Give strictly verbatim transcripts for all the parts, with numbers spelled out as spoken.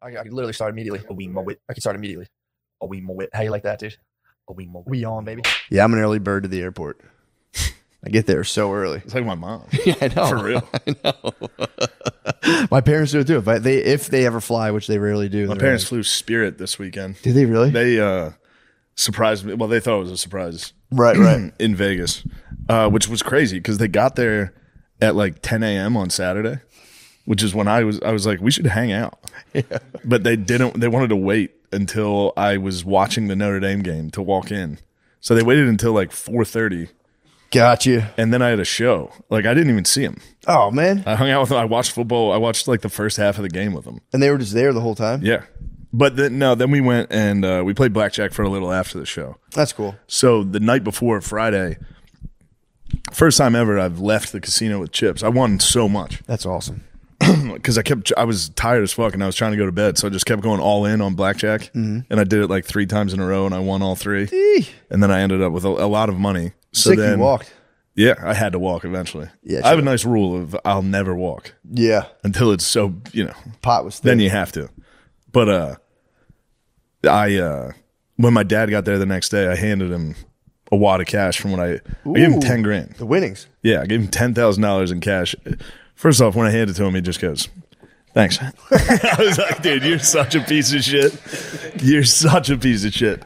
I, I could literally start immediately. A wee mo it. I can start immediately. A wee mo it. How you like that, dude? A wee mo it. We on, baby. Yeah, I'm an early bird to the airport. I get there so early. It's like my mom. Yeah, I know. For real. I know. My parents do it too. If I, they if they ever fly, which they rarely do. My parents flew Spirit this weekend. Did they really? They uh, surprised me. Well, they thought it was a surprise. Right, right. In Vegas, uh, which was crazy because they got there at like ten a.m. on Saturday, which is when I was I was like, we should hang out. Yeah. But they didn't. They wanted to wait until I was watching the Notre Dame game to walk in. So they waited until like four thirty. Gotcha. And then I had a show. Like, I didn't even see him. Oh, man. I hung out with them. I watched football. I watched like the first half of the game with them. And they were just there the whole time? Yeah. But then, no, then we went and uh, we played blackjack for a little after the show. That's cool. So the night before Friday, first time ever I've left the casino with chips. I won so much. That's awesome. Because I kept, I was tired as fuck and I was trying to go to bed. So I just kept going all in on blackjack. Mm-hmm. And I did it like three times in a row and I won all three. Eee. And then I ended up with a, a lot of money. So Sick then, you walked. Yeah, I had to walk eventually. Yeah, I have a nice rule of I'll never walk. Yeah. Until it's so, you know. Pot was thick. Then you have to. But uh, I, uh, when my dad got there the next day, I handed him a wad of cash from what I, Ooh, I gave him ten grand. The winnings. Yeah, I gave him ten thousand dollars in cash. First off, when I handed it to him, he just goes, thanks. I was like, dude, you're such a piece of shit. You're such a piece of shit.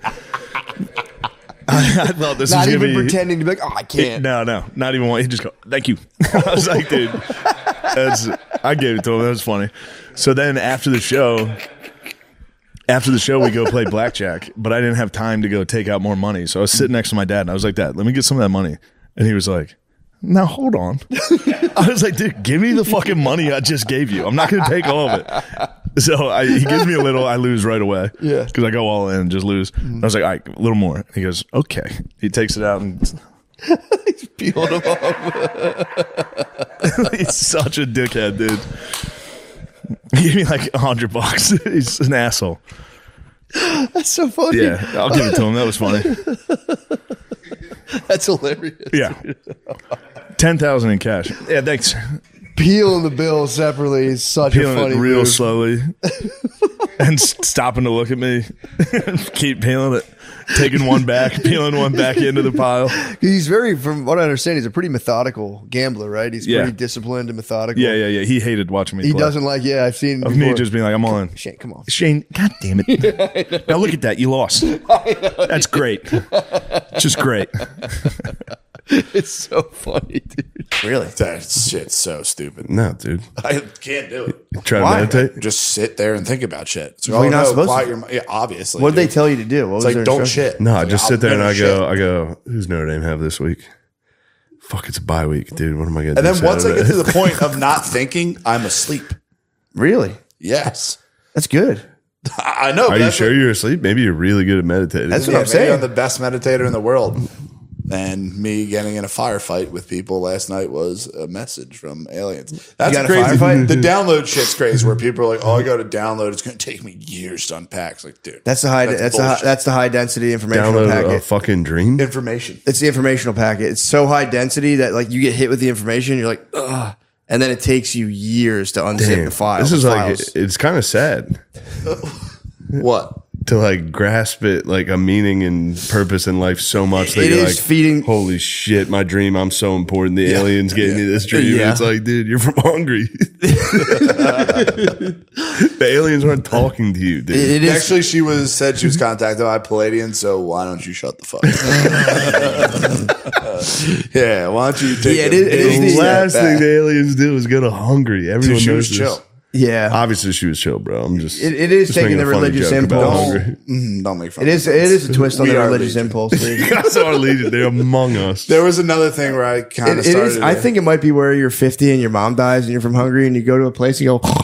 I, I thought this not was even gonna be, pretending to be like, oh, I can't. No, no, not even one. He just go, thank you. I was like, dude, that's, I gave it to him. That was funny. So then after the show, after the show, we go play blackjack, but I didn't have time to go take out more money. So I was sitting next to my dad, and I was like, Dad, let me get some of that money. And he was like, now hold on. I was like, dude, give me the fucking money I just gave you. I'm not going to take all of it. So I, he gives me a little, I lose right away. Yeah. Because I go all in and just lose. Mm. I was like, all right, a little more. He goes, okay. He takes it out and he's peeling them off. He's such a dickhead, dude. He gave me like a hundred bucks. He's an asshole. That's so funny. Yeah, I'll give it to him. That was funny. That's hilarious. Yeah. ten thousand in cash. Yeah, thanks. Peeling the bill separately is such Peeling a funny it real move. slowly. And stopping to look at me. Keep peeling it. Taking one back, peeling one back into the pile. He's very, from what I understand, he's a pretty methodical gambler, right? He's Yeah. pretty disciplined and methodical. Yeah, yeah, yeah. He hated watching me He play. doesn't like, yeah, I've seen Of before. me just being like, I'm on. Shane, come on. Shane, God damn it. Now look at that. You lost. That's great. Just great. It's so funny, dude. Really? That shit's so stupid. No, dude. I can't do it. Try Why? to meditate. Just sit there and think about shit. It's like, Well, oh, you're not no, supposed quiet to. your mi- Yeah, obviously. What did they dude. tell you to do? What was It's like, their don't instruction? shit. No, I It's just like, sit there and I'll I never go, shit. I go, who's Notre Dame have this week? Fuck, it's a bye week, dude. What am I going to And do then once I Saturday? get to the point of not thinking, I'm asleep. Really? Yes. That's good. I I know. Are but you that's sure what- you're asleep? Maybe you're really good at meditating. That's what yeah, I'm maybe saying. I'm the best meditator in the world. And me getting in a firefight with people last night was a message from aliens. That's got a crazy. firefight? The download shit's crazy where people are like, oh, I got to download. It's going to take me years to unpack. It's like, dude. That's the high. That's, the high, bullshit. that's the high density informational Download packet. a fucking dream? information. It's the informational packet. It's so high density that like you get hit with the information, you're like, ugh, and then it takes you years to unzip Damn. the file. This is the like, files. it's kind of sad What? to like grasp it, like a meaning and purpose in life so much that It you're is like, feeding- holy shit, my dream, I'm so important. The aliens gave me this dream. Yeah. It's like, dude, you're from Hungary. The aliens aren't talking to you, dude. It- it is. Actually, she was said she was contacted by Palladian, so why don't you shut the fuck up? Yeah, why don't you take Yeah, a it is- it is big the- step last thing back? the aliens do is go to Hungary. Everyone Dude, she knows was this. chill. yeah, Obviously, she was chill, bro. I'm just. It- it is just taking making the a funny religious joke about impulse. Hungary. Mm, don't make fun it of is. us. It is a twist on We the are religious legion. impulse. Dude. That's our legion. They're among us. There was another thing where I kind It, of it started. is. I to- think it might be where you're fifty and your mom dies and you're from Hungary and you go to a place and you go.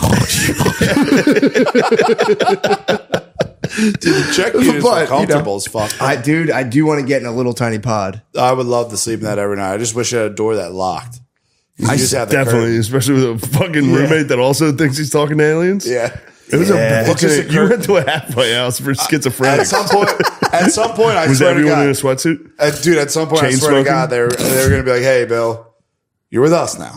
Dude, the check units But, were you comfortable know, as fuck. I, dude, I do want to get in a little tiny pod. I would love to sleep in that every night. I just wish I had a door that locked. You I just have the Definitely, curtain. especially with a fucking roommate that also thinks he's talking to aliens. Yeah. It was Yeah. a It's just fucking. a You curtain. went to a halfway house for schizophrenics. At some point, at some point, I was swear to everyone in a God, sweatsuit? uh, dude. At some point, I Chain swear to smoking? God, they're they're going to be like, "Hey, Bill, you're with us now."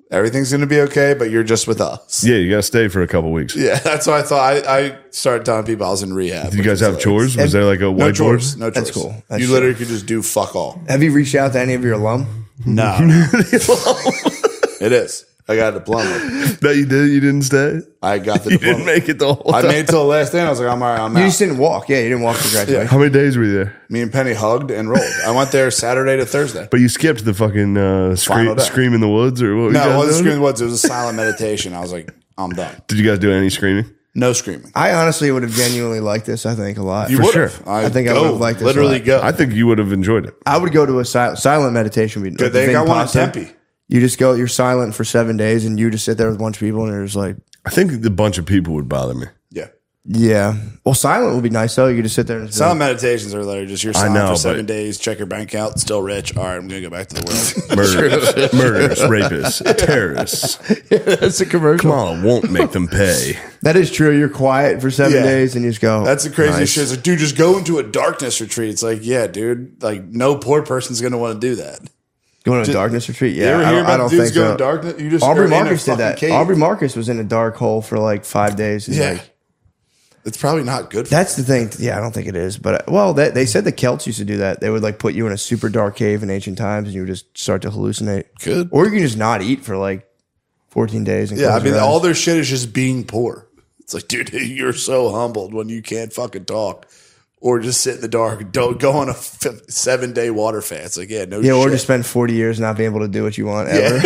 Everything's going to be okay, but you're just with us. Yeah, you got to stay for a couple weeks. Yeah, that's what I thought. I, I started telling people I was in rehab. Did you guys have chores? Was there like a No whiteboard? chores. No chores. That's cool. That's you true. literally could just do fuck all. Have you reached out to any of your alum? No. no. It is. I got a diploma. That you did? You didn't stay? I got the You diploma. didn't make it the whole I time? made it till the last day and I was like, I'm all right, I'm You out. just didn't walk. Yeah, you didn't walk to graduation. How many days were you there? Me and Penny hugged and rolled. I went there Saturday to Thursday. But you skipped the fucking uh, Final scream, day. scream in the woods or what? No, you it guys wasn't doing? screaming woods. It was a silent meditation. I was like, I'm done. Did you guys do any screaming? No screaming. I honestly would have genuinely liked this, I think, a lot. You For would sure. have. I think I go, would have liked this a Literally lot. go. I think you would have enjoyed it. I would go to a sil- silent meditation. We'd- Good. They like got one in Vipassana. Tempe. You just go, you're silent for seven days and you just sit there with a bunch of people and you're just like, I think the bunch of people would bother me. Yeah. yeah. Well, silent would be nice though. You could just sit there and just be Silent like, meditations are literally just you're silent know, for seven but- days, check your bank account, still rich. All right, I'm going to go back to the world. Murders, murders, rapists, terrorists. that's a commercial. Come on, won't make them pay. That is true. You're quiet for seven Yeah. days and you just go. That's the craziest nice. shit. It's like, dude, just go into a darkness retreat. It's like, yeah, dude, like no poor person's going to want to do that. Going to a darkness retreat? You Yeah. ever I hear don't, I about don't dudes think going so. darkness? You just Aubrey are in a Marcus did fucking that. cave. Aubrey Marcus was in a dark hole for like five days. And Yeah. like, It's probably not good for that's the thing. Yeah, I don't think it is. But well, that, they said the Celts used to do that. They would like put you in a super dark cave in ancient times, and you would just start to hallucinate. Good. Or you can just not eat for like fourteen days. And Yeah, I close mean, your eyes. all their shit is just being poor. It's like, dude, you're so humbled when you can't fucking talk. Or just sit in the dark. Don't go on a f- seven day water fast. It's like, yeah, no yeah, or shit. just spend forty years not being able to do what you want ever.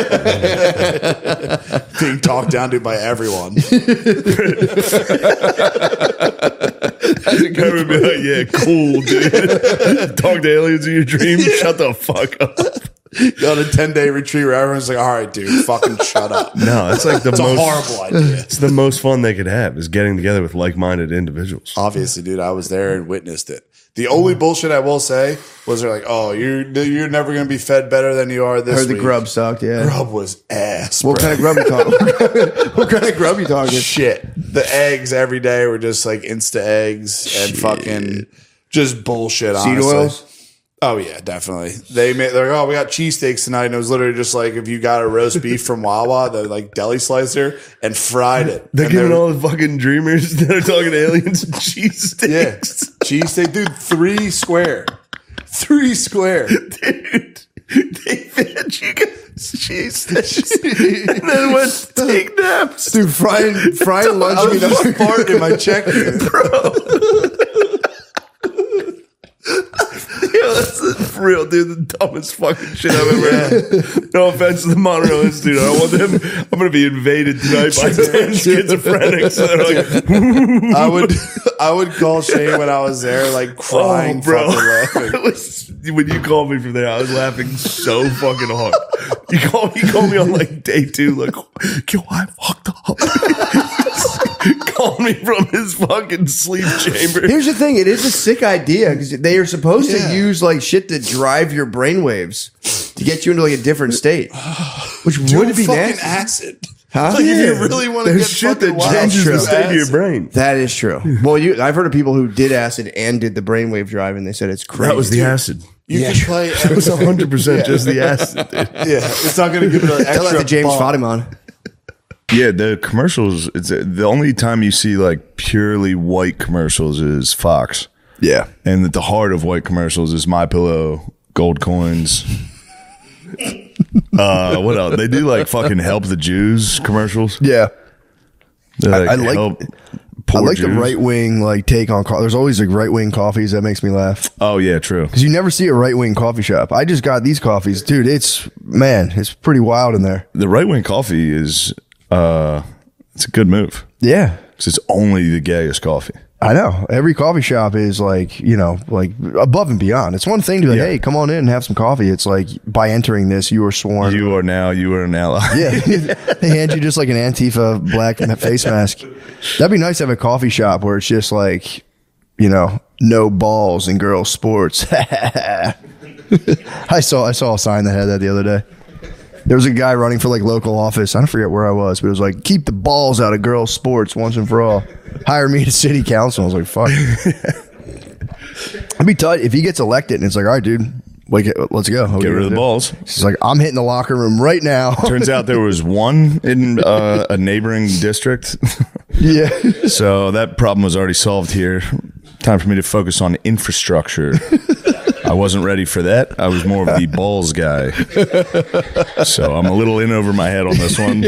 being talked down to by everyone. I would be like, yeah, cool, dude. Talk to aliens in your dream. Shut the fuck up. On a ten day retreat where everyone's like, all right, dude, fucking shut up. No, it's like the It's a most horrible idea. It's the most fun they could have is getting together with like-minded individuals. Obviously, dude, I was there and witnessed it. The only bullshit I will say was they're like, oh, you're you're never going to be fed better than you are this Heard the week. grub sucked. Yeah. Grub was ass. What bro. kind of grub you talking? What kind of grub you talking? Shit. The eggs every day were just like Insta eggs and fucking just bullshit, Seed honestly. oils. Oh, yeah, definitely. They made, they're like, oh, we got cheesesteaks tonight. And it was literally just like if you got a roast beef from Wawa, the like deli slicer, and fried it. They're And giving they were- all the fucking dreamers that are talking to aliens cheesesteaks. Yeah. Cheesesteak, dude, three square. Three square. Dude, they fed you guys cheesesteaks and then went to take naps. Dude, frying frying lunch I was meat. just farting in my check. Yo, that's for real, dude. The dumbest fucking shit I've ever heard. No offense to the Monroe Institute. I don't want them. I'm going to be invaded tonight by ten schizophrenics. They're like, I would I would call Shane when I was there, like crying, oh, bro. fucking laughing. It was, when you called me from there, I was laughing so fucking hard. You called, you called me on like day two, like, yo, I fucked up. Called me from his fucking sleep chamber. Here's the thing: it is a sick idea because they are supposed Yeah. to use like shit to drive your brainwaves to get you into like a different state, which Do would be fucking nasty. acid. Huh? Like if you really want to There's get shit fucking that wild, changes do the state of your acid. brain. That is true. Well, you, I've heard of people who did acid and did the brainwave drive, and they said it's crazy. That was the acid. You Yeah. can play. It was one hundred percent just the acid, dude. Yeah, it's not going to give it an Tell that extra. to James bump. Fadiman. Yeah, the commercials, it's the only time you see like purely white commercials is Fox. Yeah. And at the heart of white commercials is My Pillow, Gold Coins. uh, what else? They do like fucking Help the Jews commercials. Yeah. They, I- I like- help I poor like the Jews. right wing like take on. Co- There's always like right wing coffees that makes me laugh Oh yeah, true. because you never see a right wing coffee shop. I just got these coffees, dude. It's man, it's pretty wild in there. The right wing coffee is uh, it's a good move Yeah, because it's only the gayest coffee. I know. Every coffee shop is like you know like above and beyond. It's one thing to be like, Yeah. hey, come on in and have some coffee. It's like by entering this, you are sworn. You are now you are an ally. Yeah, they hand you just like an Antifa black face mask. That'd be nice to have a coffee shop where it's just like, you know, no balls in girls' sports. I saw I saw a sign that had that the other day. There was a guy running for like local office. I don't forget where I was, but it was like, keep the balls out of girls' sports once and for all. Hire me to city council. I was like, fuck. I'd be tight if he gets elected and it's like, all right, dude, Wake it, let's go. What Get are you rid of the gonna do? balls. She's like, I'm hitting the locker room right now. Turns out there was one in uh, a neighboring district. Yeah. So that problem was already solved here. Time for me to focus on infrastructure. I wasn't ready for that. I was more of the balls guy. So I'm a little in over my head on this one.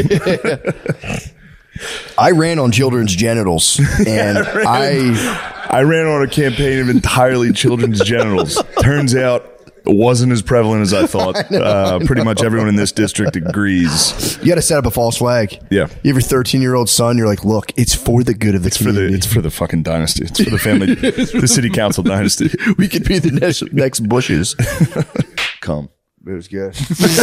I ran on children's genitals, and I I ran on a campaign of entirely children's genitals. Turns out it wasn't as prevalent as I thought. I know, uh, pretty much everyone in this district agrees. You got to set up a false flag. Yeah. You have your thirteen-year-old son. You're like, look, it's for the good of the It's for the community. it's for the fucking dynasty. It's for the family, the city council dynasty. We could be the next, next Bushes. Come. It was good.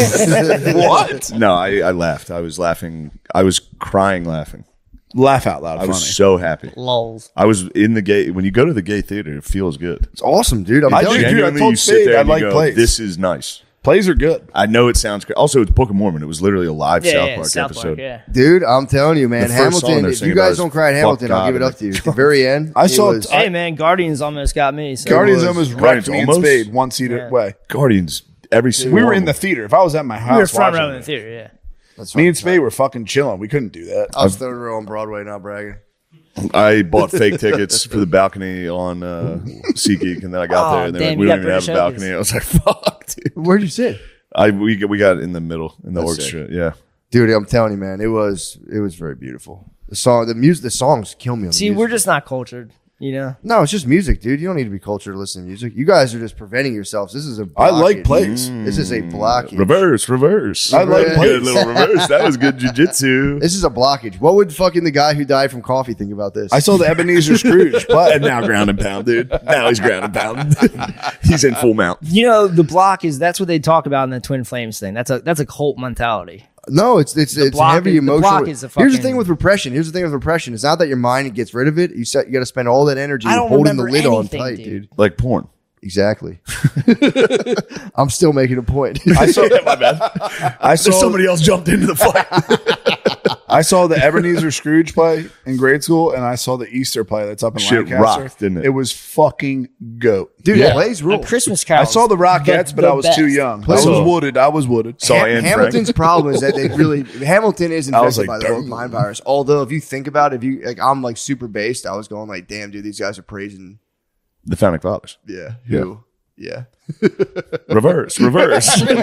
What? No, I, I laughed. I was laughing. I was crying laughing. Laugh out loud. I Funny. was so happy. Lols. I was in the gay. When you go to the gay theater, it feels good. It's awesome, dude. I'm I telling do, you. dude. I Genuinely, told you sit Spade there I and you like go, plays. this is nice. Plays are good. I know it sounds great. Also, it's Book of Mormon. It was literally a live Yeah, South yeah, Park South episode. Park, yeah. Dude, I'm telling you, man. The first song Hamilton, they're if singing you guys about don't is cry at Fuck Hamilton, I'll God give it and up to you. At the very end, I it saw- was- Hey, man, Guardians almost got me. So. Guardians was- almost Guardians wrecked me and almost? Spade one seat Yeah. away. Guardians. Every single We were one in of the them. theater. If I was at my house, we were front watching row in the it, theater, yeah. That's me fine. and Spade were fucking chilling. We couldn't do that. I was third row on Broadway, not bragging. I bought fake tickets for the balcony on uh, SeatGeek, and then I got Oh, there, and they're like, damn, "We you don't got even have a British balcony." Hotels. I was like, "Fuck, dude." Where'd you sit? I we got- we got in the middle in the That's orchestra. Yeah, Dude, I'm telling you, man, it was it was very beautiful. The song, the music, the songs kill me. On the See, music. we're just not cultured, you know? no, it's just music, dude. You don't need to be cultured to listen to music. You guys are just preventing yourselves. This is a. I like blockage. plays. This is a blockage. reverse, reverse. I like Yeah. plays. Good little reverse. That was good jujitsu. This is a blockage. What would fucking the guy who died from coffee think about this? I saw the Ebenezer Scrooge play. And now ground and pound, dude. Now he's ground and pound. He's in full mount. You know, the block is that's what they talk about in the Twin Flames thing. That's a that's a cult mentality. No, it's it's it's block heavy is- the emotional. block is the Here's the fucking- thing with repression. Here's the thing with repression. It's not that your mind gets rid of it. You set, you got to spend all that energy I don't holding the remember lid on anything, tight, dude. dude. Like porn. Exactly. I'm still making a point. I saw my bad. I saw Somebody else jumped into the fight. I saw the Ebenezer Scrooge play in grade school, and I saw the Easter play that's up in Shit Lancaster. rocked, didn't it? It was fucking goat. Dude, Yeah. it plays rule. A Christmas Carol. I saw the Rockettes, but I was too young. I was So- wooded. I was wooded. Saw Ha- Anne Hamilton's Frank. problem is that they really Hamilton is I was infected like, by the "Damn." mind virus. Although if you think about it, if you like, I'm like super based. I was going like, damn, dude, these guys are praising. The founding fathers. Yeah, who? Yeah. Reverse, reverse. yeah,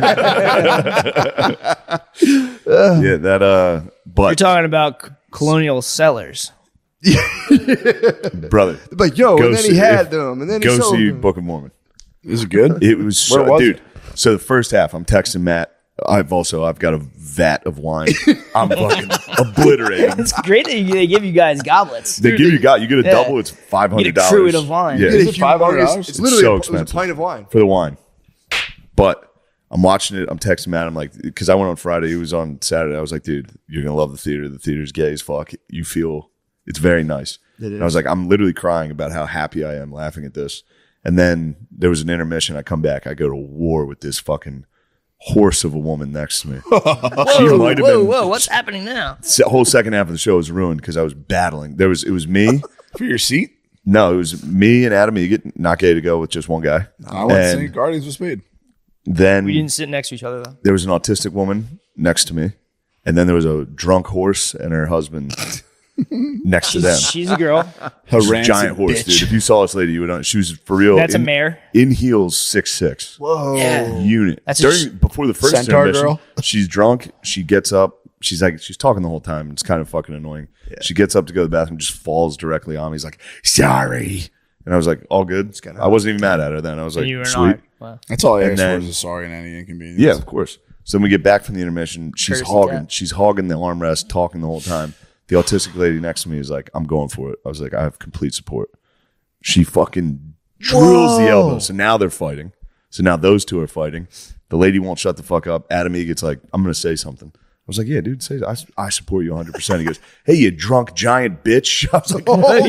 that uh You're but talking about c- colonial sellers. brother, But yo, Go and then he see- had them, and then he go sold see them. Book of Mormon. Is it good? It was so, Where was dude. So the first half, I'm texting Matt. I've also I've got a vat of wine. I'm fucking obliterating. It's great that you, they give you guys goblets. They give you got you get a Yeah. double. It's five hundred Get a dollars. cruid of wine. Yeah, Get a Is it five hundred humongous- dollars? It's literally so a, it was a expensive. pint of wine. for the wine. But I'm watching it. I'm texting Matt. I'm like, because I went on Friday. He was on Saturday. I was like, dude, you're gonna love the theater. The theater's gay as fuck. You feel it's very nice. And I was like, I'm literally crying about how happy I am laughing at this. And then there was an intermission. I come back. I go to war with this fucking horse of a woman next to me. Whoa, might have whoa, been- whoa! What's happening now? The whole second half of the show was ruined because I was battling. There was it was me. For your seat? No, it was me and Adam Egan, not gay to go with just one guy. I went to And see Guardians with Spade. then We didn't sit next to each other though. there was an autistic woman next to me, and then there was a drunk horse and her husband next to them. She's a girl. She's a rancid giant horse, bitch. dude. If you saw this lady, you would know. She was for real. That's a in, mare. in heels, six six. Whoa. Yeah. Unit. That's a During sh- before the first Centaur intermission, girl? she's drunk. She gets up. She's like she's talking the whole time. It's kind of fucking annoying. She gets up to go to the bathroom, just falls directly on me. He's like, "Sorry," and I was like, "All good." I wasn't even mad at her then. I was like, And you were "Sweet." not. Wow. That's all I And asked then- for is a sorry and any inconvenience. Yeah, of course. So when we get back from the intermission, she's Courtesy hogging, cat. she's hogging the armrest, talking the whole time. The autistic lady next to me is like, "I'm going for it." I was like, "I have complete support." She fucking drills the elbow. So now they're fighting. So now those two are fighting. The lady won't shut the fuck up. Adam E gets like, "I'm going to say something." I was like, "Yeah, dude, say I, I support you one hundred percent." He goes, "Hey, you drunk giant bitch." I was like, "Oh, no,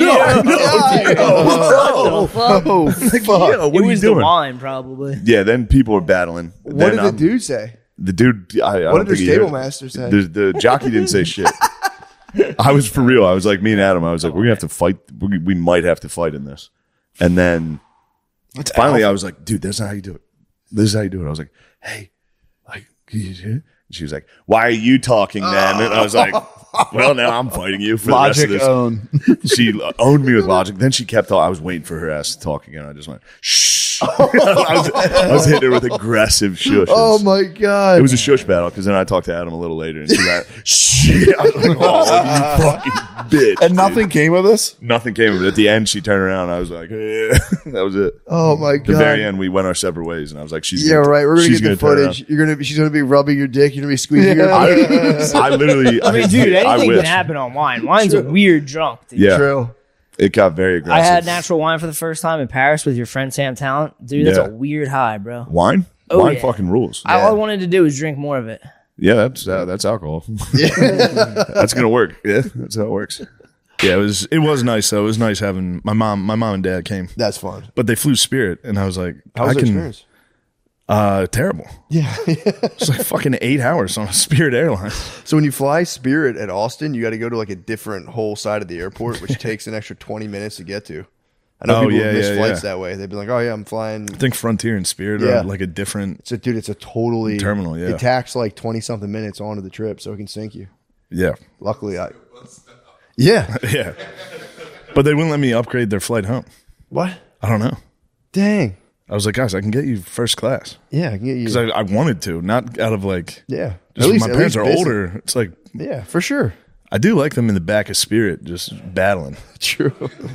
no, Fuck. Oh, Like, fuck. yeah, what It are you was the doing? wine, probably. Yeah, then people are battling. What Then did the I'm- dude say? The dude, I, I What don't did the think he heard stable it. master say? The, the jockey didn't say shit. I was for real. I was like, me and Adam, I was like, we're going to have to fight. We, we might have to fight in this. And then That's finally, alpha. I was like, dude, that's not how you do it. this is how you do it. I was like, hey, like, can you do it? She was like, why are you talking then? And I was like, well, now I'm fighting you for Logic the rest of own. this. She owned me with logic. Then she kept on. I was waiting for her ass to talk again. I just went, shh. I, was, I was hitting her with aggressive shushes. Oh my god! It was a shush battle because then I talked to Adam a little later and she got shit. I was like, oh, you fucking bitch. And nothing dude. came of this? Nothing came of it. At the end, she turned around. I was like, eh. That was it. Oh my At the god! very end, we went our separate ways, and I was like, she's Yeah, gonna, right. We're gonna she's get the gonna turn footage. You're gonna. She's gonna be rubbing your dick. You're gonna be squeezing Yeah. your. around. I, I literally. I mean, dude, I anything wish. can happen on wine. Wine's a weird drunk. Dude. Yeah, True. it got very I aggressive. had natural wine for the first time in Paris with your friend Sam Talent. Dude, that's Yeah. a weird high, bro. Wine. Oh, Wine yeah. fucking rules. I, all I wanted to do was drink more of it. Yeah, that's uh, that's alcohol. That's gonna work. Yeah, that's how it works. Yeah, it was it was nice though. It was nice having my mom. My mom and dad came, That's fun. but they flew Spirit, and I was like, How was I the can. experience? Uh, terrible. Yeah. It's like fucking eight hours on a Spirit airline. So when you fly Spirit at Austin, you got to go to like a different whole side of the airport, which takes an extra twenty minutes to get to. I know Oh, people yeah, miss yeah, flights yeah. that way. They'd be like, "Oh yeah, I'm flying." I think Frontier and Spirit Yeah. are like a different. So dude, it's a totally Terminal, yeah. It tacks like twenty something minutes onto the trip, so it can sink you. Yeah, Luckily, I. Yeah. yeah. But they wouldn't let me upgrade their flight home. What? I don't know. Dang. I was like, guys, I can get you first class Yeah, I can get you. because I, I wanted to, not out of like. yeah. Just my parents are business. older. It's like Yeah, for sure. I do like them in the back of Spirit, just battling. True.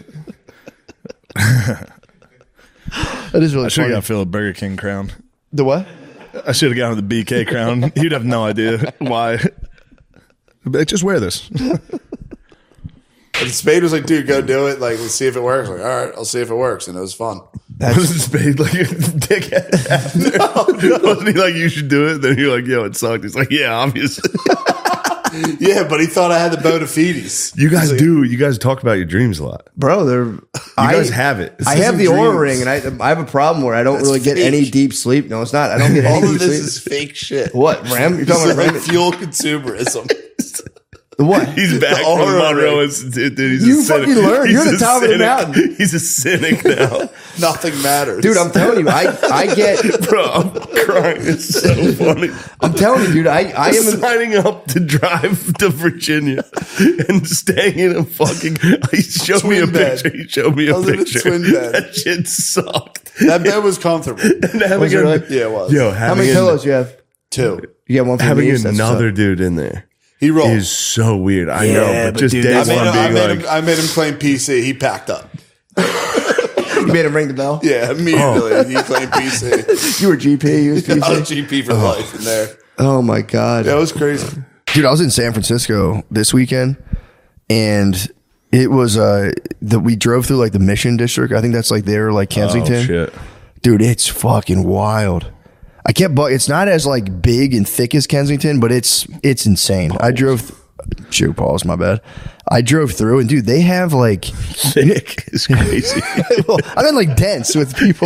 That is really I should have funny. got Phil a Burger King crown. The what? I should have gotten the B K crown. He'd have no idea why. But just wear this. And Spade was like, dude, go do it. Like, let's see if it works. Like, all right, I'll see if it works. And it was fun. Wasn't Spade like a dickhead after? Wasn't he like, you should do it? Then you're like, yo, it sucked. He's like, yeah, obviously. Yeah, but he thought I had the bona fides. You guys do. You guys talk about your dreams a lot. Bro, they're. You guys have it. This I have isn't the aura dreams. ring, and I I have a problem where I don't That's really get fake. any deep sleep. No, it's not. I don't get All any of deep this sleep. is fake shit. What, Rem? You're It's talking about like Rem? fuel consumerism. What? He's back The from aura Monroe ring. Institute. Dude, he's You a cynic. fucking learn. He's You're the a top of the cynic. mountain. He's a cynic now. Nothing matters. Dude, I'm telling you, I, I get. Bro, I'm crying. It's so funny. I'm telling you, dude, I, I am. In, signing up to drive to Virginia and staying in a fucking. He showed me a Twin bed. picture. He showed me I a was in a picture. twin bed. That shit sucked. that bed was comfortable. And having Was it a- really? Yeah, it was. Yo, how having many an- pillows you have? Two. You got one for Having me. That's what's another up. dude in there He rolled. is so weird. I Yeah, know, but but just dude, day I that's made, one him, I, being made like, him, I made him claim P C. He packed up. You made him ring the bell. Yeah, immediately. He claimed P C. You were G P. You was P I was C. G P for life in there. Oh my god. Yeah, it was crazy. Dude, I was in San Francisco this weekend, and it was uh that we drove through like the Mission District. I think that's like there, like Kensington. oh shit. Dude, it's fucking wild. I kept, but it's not as like big and thick as Kensington, but it's it's insane. I drove. Th- Shoot, pause. My bad. I drove through, and dude, they have like Thick is crazy. well, I mean, like dense with people.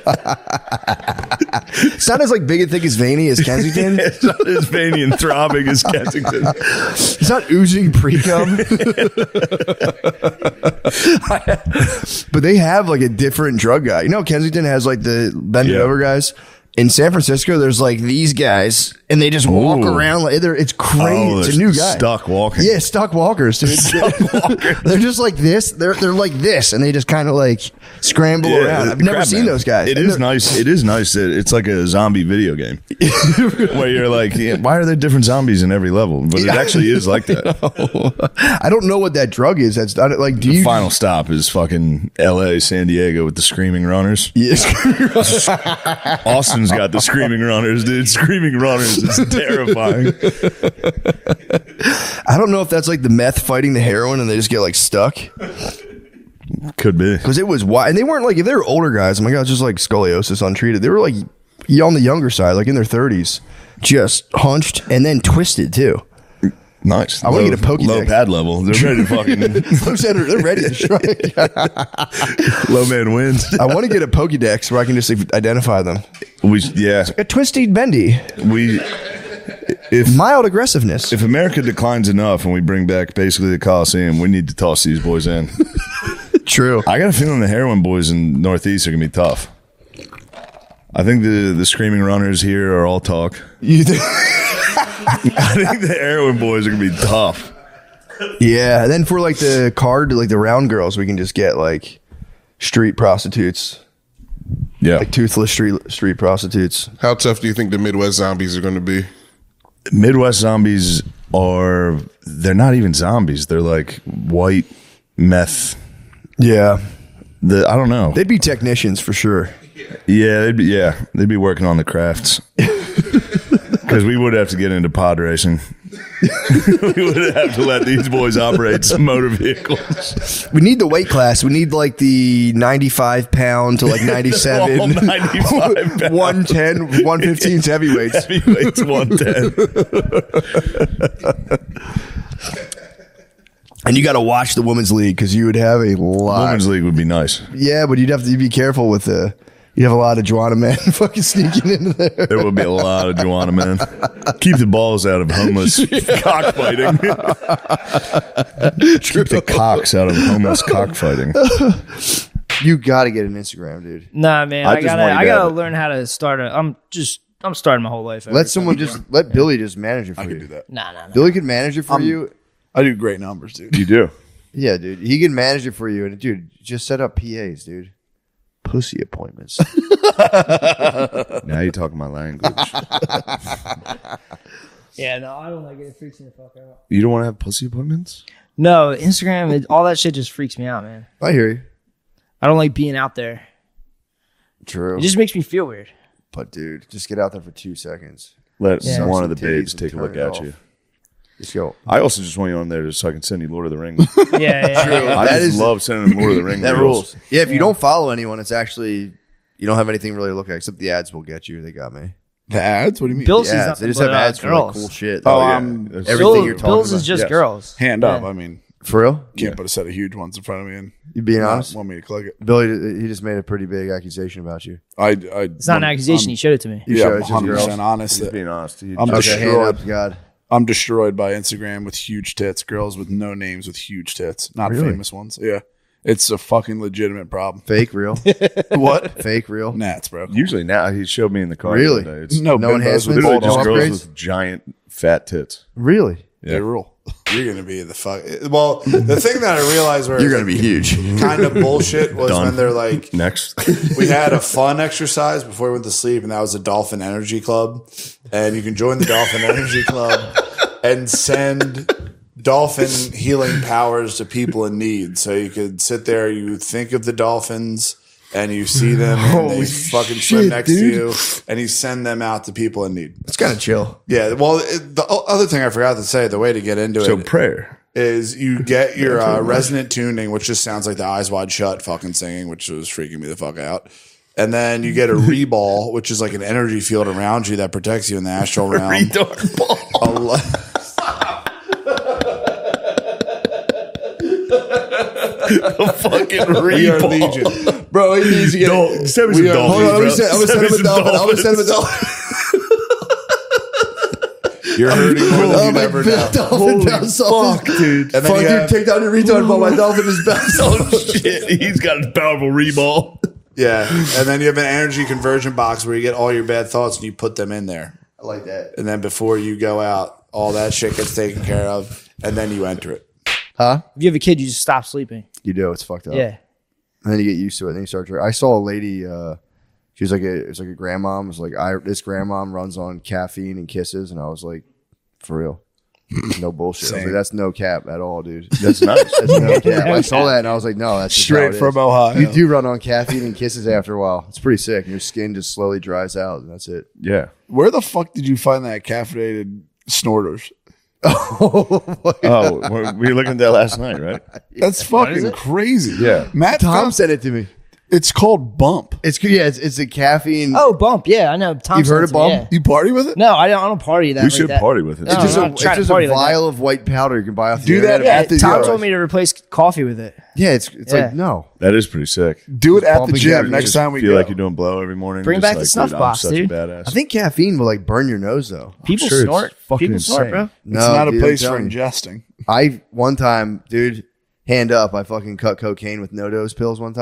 It's not as like big and thick as veiny as Kensington. It's not as veiny and throbbing as Kensington. It's not oozing pre-cum. But they have like a different drug guy. You know, Kensington has like the bend it Yeah. over guys. In San Francisco, there's like these guys, and they just walk Ooh. around like they're, it's crazy. Oh, it's a they're new guy. stuck walking. Yeah, stuck walkers. Dude. They're just like this. They're they're like this, and they just kind of like scramble around. I've never crap, seen man. those guys. It And is they're- nice. It is nice that it's like a zombie video game where you're like, yeah, why are there different zombies in every level? But it actually is like that. I don't know what that drug is. That's not like. Do The you? final stop is fucking L A, San Diego with the Screaming Runners. Yes. Austin's got the Screaming Runners, dude. Screaming Runners is terrifying. I don't know if that's like the meth fighting the heroin, and they just get like stuck. Could be. Because it was wide, and they weren't like if they were older guys. Oh my god, it's just like scoliosis untreated. They were like on the younger side, like in their thirties, just hunched and then twisted too. Nice. I wanna Low- get a Pokédex. Low pad level. They're ready to fucking. Those that are- They're ready to strike. Low man wins. I want to get a Pokédex where I can just identify them. We yeah. A twisty bendy, We if mild aggressiveness. if America declines enough and we bring back basically the Coliseum, we need to toss these boys in. True. I got a feeling the heroin boys in Northeast are gonna be tough. I think the the screaming runners here are all talk. You think? I think the heroin boys are gonna be tough. Yeah. Then for like the card, like the round girls, we can just get like street prostitutes, Yeah, like toothless street street prostitutes. How tough do you think the Midwest zombies are going to be? Midwest zombies are. They're not even zombies. They're like white meth. Yeah. The I don't know. They'd be technicians for sure. Yeah, they'd be, yeah, they'd be working on the crafts. Because we would have to get into pod racing. We would have to let these boys operate some motor vehicles. We need the weight class. We need like the ninety-five pound to like ninety-seven. All ninety-five pounds. one ten, one fifteen heavyweights. Heavyweights one ten. And you got to watch the women's league because you would have a lot. Women's league would be nice. Yeah, but you'd have to be careful with the. You have a lot of Joanna men fucking sneaking into there. There would be a lot of Joanna men. Keep the balls out of homeless cockfighting. Keep the cocks out of homeless cockfighting. You got to get an Instagram, dude. Nah, man, I I, just gotta, want you I to gotta have it. learn how to start a. I'm just, I'm starting my whole life. over. Let someone just let Billy just manage it for I you. can do that. Nah, nah, nah. Billy can manage it for you. I do great numbers, dude. You do. Yeah, dude. He can manage it for you. And dude, just set up P As, dude. Pussy appointments. Now you're talking my language. Yeah, no, I don't like it. It freaks me the fuck out. You don't want to have pussy appointments? No, Instagram, it, all that shit just freaks me out, man. I hear you. I don't like being out there. True. It just makes me feel weird. But dude, just get out there for two seconds. Let Yeah. one of the Suck some titties babes and take a turn look it at off. you. Just go. I also just want you on there just so I can send you Lord of the Rings. Yeah, yeah, yeah. I That just is- love sending them Lord of the Rings. That reels. rules. Yeah, if you don't follow anyone, it's actually you don't have anything really to look at except the ads will get you. They got me. The ads? What do you mean? Bills The is ads. nothing They just but, have uh, ads for like girls. cool shit. Oh, yeah. um, That's- everything Bills, you're talking Bills about. is just Yes. girls. hand Yeah. up. I mean, For real? can't put a set of huge ones in front of me and You being not honest? want me to click it. Billy, he just made a pretty big accusation about you. I, I, It's not an accusation. he showed it to me. You yeah, sure I'm it's just one hundred percent girls? honest. He's That being honest. He- I'm Okay, hand destroyed. up, God. I'm destroyed by Instagram with huge tits, girls with no names with huge tits, not Really? famous ones. Yeah, it's a fucking legitimate problem. Fake, real. What? Fake, real. Gnats, bro. Usually now he showed me in the car. Really? the other day. It's No, No bimbos enhancements? with literally bald just no girls upgrades? with giant fat tits. Really? They rule. You're gonna be the fuck. Well, the thing that I realized where You're gonna be huge. kind of bullshit was Done. when they're like, Next. we had a fun exercise before we went to sleep, and that was the Dolphin Energy Club. And you can join the Dolphin Energy Club and send dolphin healing powers to people in need. So you could sit there, you think of the dolphins, and you see them, and they fucking swim shit, next dude. to you, and you send them out to people in need. It's kind of chill. Yeah. Well, it, the o- other thing I forgot to say, the way to get into So it prayer. is you get your uh, resonant tuning, which just sounds like the Eyes Wide Shut fucking singing, which was freaking me the fuck out. And then you get a reball, which is like an energy field around you that protects you in the astral realm. Retard ball. A lo- A fucking we are reball. legion. Bro, he needs to get Dol- send me some We are- dolphins, Hold on, let me bro. send, I'm gonna send me him a some dolphin. I'm gonna send him a dolphins. dolphin. You're hurting more than Oh, you my ever big know. dolphin bounced off his- dude. And then Fuck, you dude, have- take down your retard ball. My dolphin is bounced Oh off. shit, he's got a powerful reball. Yeah. And then you have an energy conversion box where you get all your bad thoughts and you put them in there. I like that. And then before you go out, all that shit gets taken care of, and then you enter it. Huh? If you have a kid, you just stop sleeping. You do. It's fucked up. Yeah. And then you get used to it. And then you start. I saw a lady. Uh, she was like a. It was like a grandmom. It was like I. This grandmom runs on caffeine and kisses, and I was like, for real, no bullshit. I was like, that's no cap at all, dude. That's nice. That's no cap. I saw that and I was like, no, that's just how Straight it from is. Ohio. You do run on caffeine and kisses after a while. It's pretty sick. Your skin just slowly dries out, and that's it. Yeah. Where the fuck did you find that caffeinated snorters? Oh, we we were looking at that last night, right? That's fucking crazy. Yeah. Matt Tom found- sent it to me. it's called Bump. It's yeah. It's, it's a caffeine. Oh, Bump. Yeah, I know. Tom You've heard sent of it to me, Bump? yeah. You party with it? No, I don't. I don't party that. We like should that. party with it. No, It's just I'm a, not it's trying to just a party like that. vial of white powder you can buy off the Do that internet. Yeah, at the Tom yard. told me to replace coffee with it. Yeah, it's it's Yeah. like no. That is pretty sick. Do it at the Pumping gym caffeine. next Just time we feel go. like you're doing blow every morning. Bring just back the like, snuff dude, box, I'm such dude. a badass. I think caffeine will like burn your nose though. People sure it's snort. fucking People snort, insane. bro. it's No, not a dude, I'm place for telling you. ingesting. I one time, dude, hand up, I fucking cut cocaine with no dose pills one time.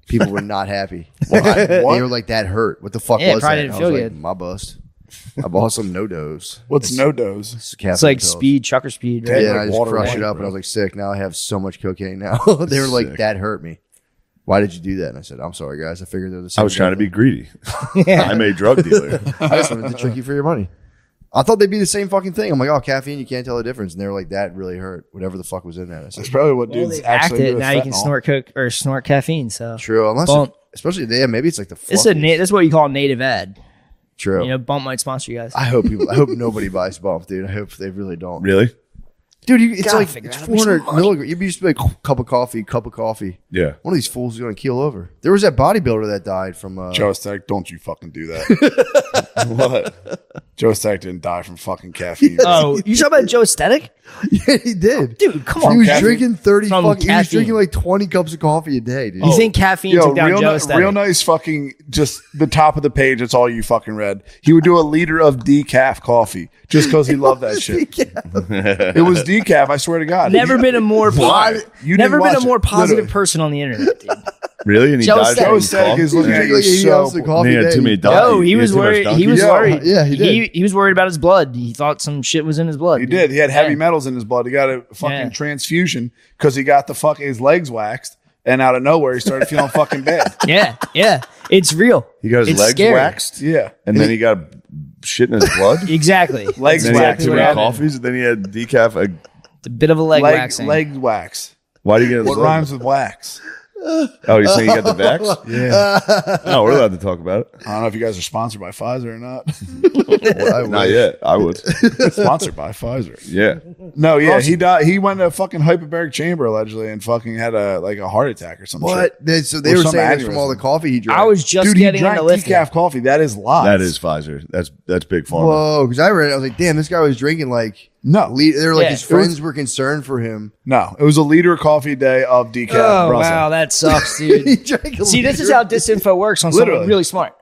people were not happy. What? They were like, that hurt. What the fuck Yeah, was probably that? didn't I feel was good. like, my bust. I bought some no dose. What's no dose? It's like speed, trucker speed. Yeah, Right? and like I just water crushed weight, it up, bro. and I was like, sick. Now I have so much cocaine. Now they were like, Sick. that hurt me. Why did you do that? And I said, I'm sorry, guys. I figured they're the same. I was trying to be thing. greedy. I'm a drug dealer. I just wanted to trick you for your money. I thought they'd be the same fucking thing. I'm like, oh, caffeine, you can't tell the difference. And they were like, that really hurt. Whatever the fuck was in that. I That's said, probably what Well, dudes they actually acted. do with Now you can fentanyl. snort coke or snort caffeine. So true. Unless, Bump. it, especially yeah, maybe it's like the. this is a fluffies. na- this is what you call a native ad. True. You know, Bump might sponsor you guys. I hope people. I hope nobody buys Bump, dude. I hope they really don't. Really? Dude, you, it's Gotta like figure it's out how to four make some hundred milligrams. You'd be just like cup of coffee, cup of coffee. Yeah. One of these fools is going to keel over. There was that bodybuilder that died from. Uh, Joe Stack, don't you fucking do that. What? Joe Stack didn't die from fucking caffeine. oh, you talking about Joe Aesthetic? yeah, he did. Dude, come He on. was caffeine? drinking thirty. From Fucking, he was caffeine. drinking like twenty cups of coffee a day, dude. You think caffeine Yo, took down real, Joe ni- Aesthetic? real nice fucking, just the top of the page. That's all you fucking read. He would do a liter of decaf coffee just because he loved that shit. It was decaf, I swear to God. Never been a more Why? positive. You Never didn't been a watch more it, positive literally. person on the internet, dude. Really? And he Joe died Stack. from Joe Stack is looking at He you like, he so. has the coffee He had day. too many He dogs. died. No, he He had was too much worried. He donkey? was Yeah, worried. yeah, he did. He, he was worried about his blood. He thought some shit was in his blood. He did. He had heavy Yeah. metals in his blood. He got a fucking Yeah. transfusion because he got the fucking his legs waxed, and out of nowhere he started feeling fucking bad. Yeah, yeah. It's real. He got his It's legs scary. waxed, Yeah, and then he got shit in his blood. Exactly. Legs Then he had waxed. too what many happened. coffees, and then he had decaf. Uh, It's a bit of a leg, leg, waxing. leg wax. why did he get his What leg- rhymes with wax? Oh, you're saying he got the vax? Yeah. No, we're allowed to talk about it. I don't know if you guys are sponsored by Pfizer or not. Well, I Not wish. yet. I would. Sponsored by Pfizer. Yeah. No, yeah, he died. He went to a fucking hyperbaric chamber allegedly and fucking had a like a heart attack or something. What? They, so they Or were some saying it's from all the aneurysm. coffee he drank. I was just Dude, he getting drank into lifting. decaf coffee. That is lies. That is Pfizer. That's that's big pharma. Whoa, because I read it. I was like, damn, this guy was drinking like. no, Le- they were like Yeah. his It friends was- were concerned for him. no. It was a liter of coffee a day of decaf. Oh Brussels. wow, that sucks, he dude. drank a See, this is liter. how disinfo works on someone Literally. really smart.